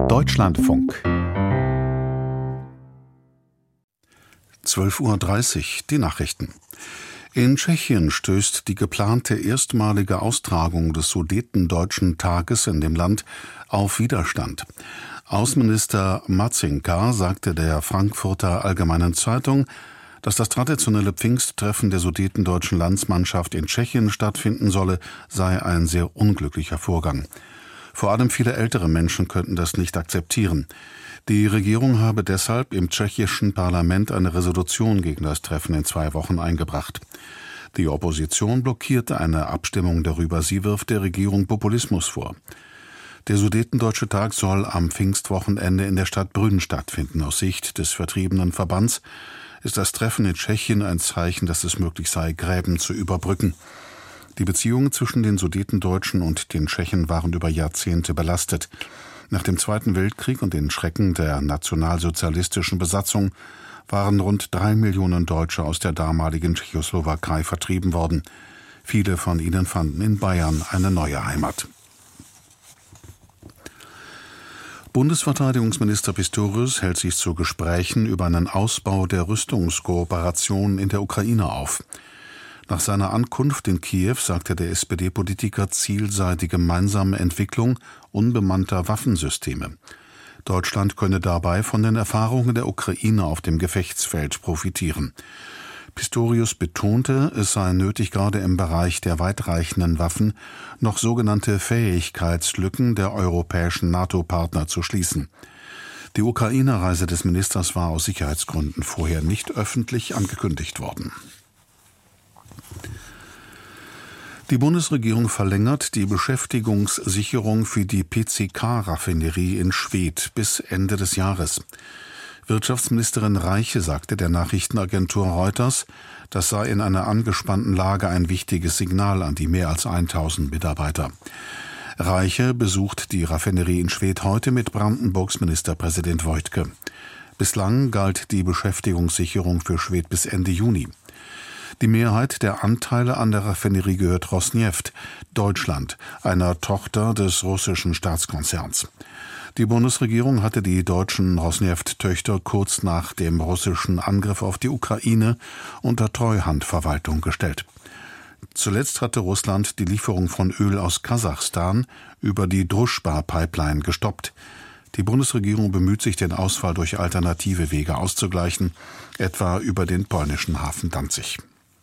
Deutschlandfunk 12:30 Uhr, die Nachrichten. In Tschechien stößt die geplante erstmalige Austragung des Sudetendeutschen Tages in dem Land auf Widerstand. Außenminister Marcinka sagte der Frankfurter Allgemeinen Zeitung, dass das traditionelle Pfingsttreffen der sudetendeutschen Landsmannschaft in Tschechien stattfinden solle, sei ein sehr unglücklicher Vorgang. Vor allem viele ältere Menschen könnten das nicht akzeptieren. Die Regierung habe deshalb im tschechischen Parlament eine Resolution gegen das Treffen in 2 Wochen eingebracht. Die Opposition blockierte eine Abstimmung darüber. Sie wirft der Regierung Populismus vor. Der Sudetendeutsche Tag soll am Pfingstwochenende in der Stadt Brünn stattfinden. Aus Sicht des vertriebenen Verbands ist das Treffen in Tschechien ein Zeichen, dass es möglich sei, Gräben zu überbrücken. Die Beziehungen zwischen den Sudetendeutschen und den Tschechen waren über Jahrzehnte belastet. Nach dem Zweiten Weltkrieg und den Schrecken der nationalsozialistischen Besatzung waren rund 3 Millionen Deutsche aus der damaligen Tschechoslowakei vertrieben worden. Viele von ihnen fanden in Bayern eine neue Heimat. Bundesverteidigungsminister Pistorius hält sich zu Gesprächen über einen Ausbau der Rüstungskooperation in der Ukraine auf. Nach seiner Ankunft in Kiew sagte der SPD-Politiker, Ziel sei die gemeinsame Entwicklung unbemannter Waffensysteme. Deutschland könne dabei von den Erfahrungen der Ukraine auf dem Gefechtsfeld profitieren. Pistorius betonte, es sei nötig, gerade im Bereich der weitreichenden Waffen noch sogenannte Fähigkeitslücken der europäischen NATO-Partner zu schließen. Die Ukraine-Reise des Ministers war aus Sicherheitsgründen vorher nicht öffentlich angekündigt worden. Die Bundesregierung verlängert die Beschäftigungssicherung für die PCK-Raffinerie in Schwedt bis Ende des Jahres. Wirtschaftsministerin Reiche sagte der Nachrichtenagentur Reuters, das sei in einer angespannten Lage ein wichtiges Signal an die mehr als 1000 Mitarbeiter. Reiche besucht die Raffinerie in Schwedt heute mit Brandenburgs Ministerpräsident Woidke. Bislang galt die Beschäftigungssicherung für Schwedt bis Ende Juni. Die Mehrheit der Anteile an der Raffinerie gehört Rosneft, Deutschland, einer Tochter des russischen Staatskonzerns. Die Bundesregierung hatte die deutschen Rosneft-Töchter kurz nach dem russischen Angriff auf die Ukraine unter Treuhandverwaltung gestellt. Zuletzt hatte Russland die Lieferung von Öl aus Kasachstan über die Druschba-Pipeline gestoppt. Die Bundesregierung bemüht sich, den Ausfall durch alternative Wege auszugleichen, etwa über den polnischen Hafen Danzig.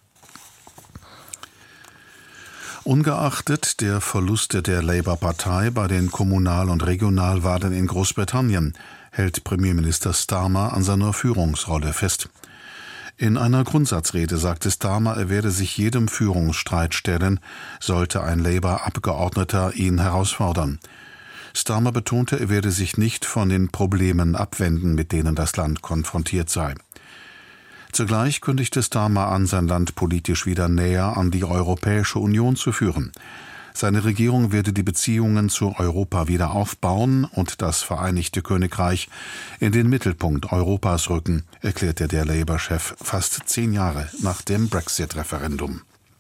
Ungeachtet der Verluste der Labour-Partei bei den Kommunal- und Regionalwahlen in Großbritannien hält Premierminister Starmer an seiner Führungsrolle fest. In einer Grundsatzrede sagte Starmer, er werde sich jedem Führungsstreit stellen, sollte ein Labour-Abgeordneter ihn herausfordern. Starmer betonte, er werde sich nicht von den Problemen abwenden, mit denen das Land konfrontiert sei. Zugleich kündigte Starmer an, sein Land politisch wieder näher an die Europäische Union zu führen. Seine Regierung werde die Beziehungen zu Europa wieder aufbauen und das Vereinigte Königreich in den Mittelpunkt Europas rücken, erklärte der Labour-Chef fast 10 Jahre nach dem Brexit-Referendum.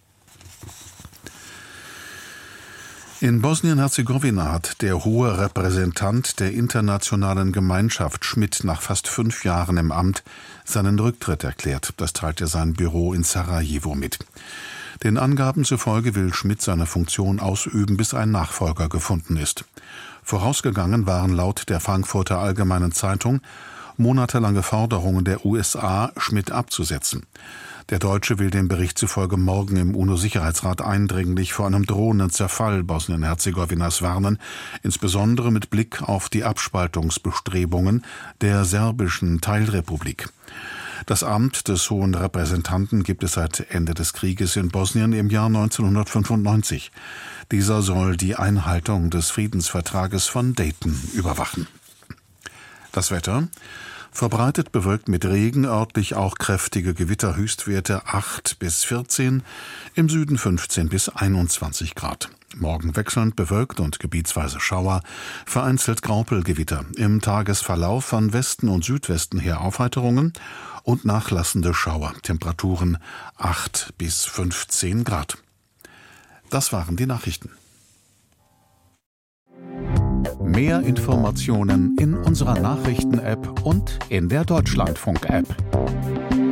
In Bosnien-Herzegowina hat der hohe Repräsentant der internationalen Gemeinschaft Schmidt nach fast 5 Jahren im Amt seinen Rücktritt erklärt. Das teilte sein Büro in Sarajevo mit. Den Angaben zufolge will Schmidt seine Funktion ausüben, bis ein Nachfolger gefunden ist. Vorausgegangen waren laut der Frankfurter Allgemeinen Zeitung monatelange Forderungen der USA, Schmidt abzusetzen. Der Deutsche will dem Bericht zufolge morgen im UNO-Sicherheitsrat eindringlich vor einem drohenden Zerfall Bosnien-Herzegowinas warnen, insbesondere mit Blick auf die Abspaltungsbestrebungen der serbischen Teilrepublik. Das Amt des Hohen Repräsentanten gibt es seit Ende des Krieges in Bosnien im Jahr 1995. Dieser soll die Einhaltung des Friedensvertrages von Dayton überwachen. Das Wetter: verbreitet bewölkt mit Regen, örtlich auch kräftige Gewitter, Höchstwerte 8 bis 14, im Süden 15 bis 21 Grad. Morgen wechselnd bewölkt und gebietsweise Schauer, vereinzelt Graupelgewitter. Im Tagesverlauf von Westen und Südwesten her Aufheiterungen und nachlassende Schauer. Temperaturen 8 bis 15 Grad. Das waren die Nachrichten. Mehr Informationen in unserer Nachrichten-App und in der Deutschlandfunk-App.